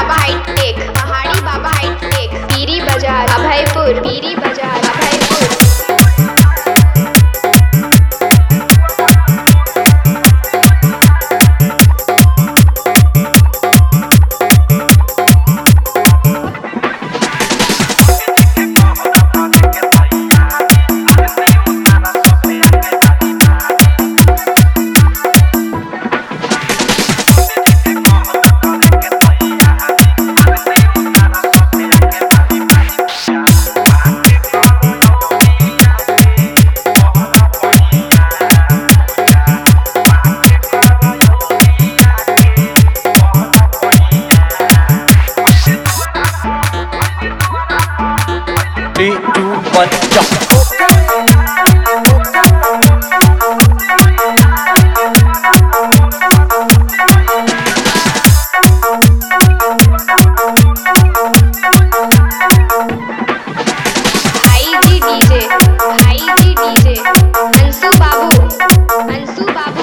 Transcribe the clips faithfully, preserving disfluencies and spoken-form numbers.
बाबा हाइट एक, पहाड़ी बाबा हाइट एक, पीरी बाजार अभयपुर, पीरी बाजार Abhaypur. Three, two, one, jump. हाई जी डीजे, हाई जी डीजे, अंशु बाबू, अंशु बाबू।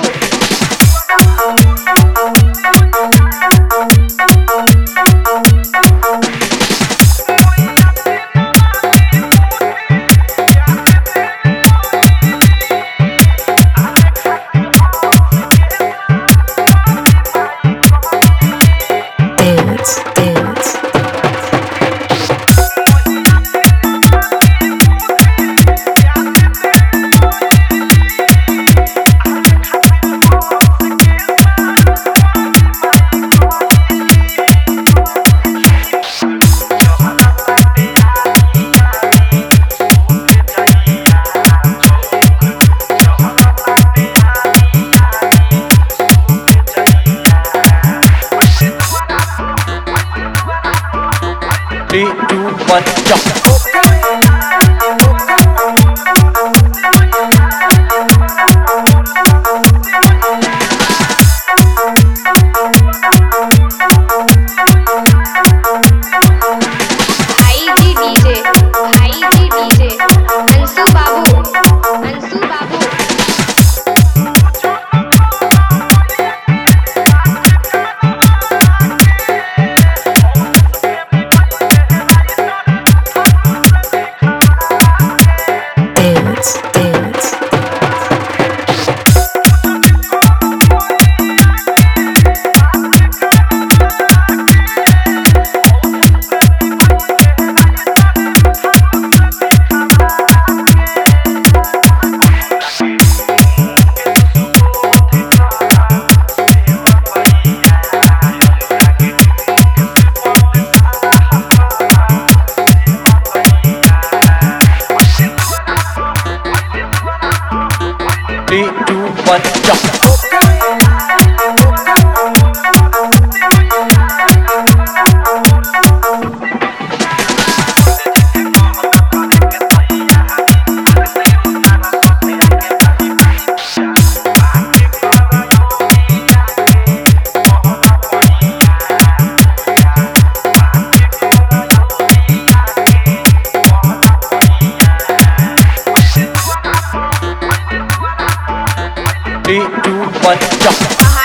Dance, dance. Three, two, one, jump. हाई जी डीजे, हाई जी डीजे, अंशु बाबू, अंशु बाबू। Dance, dance. Three, two, one, jump. Three, two, one, jump.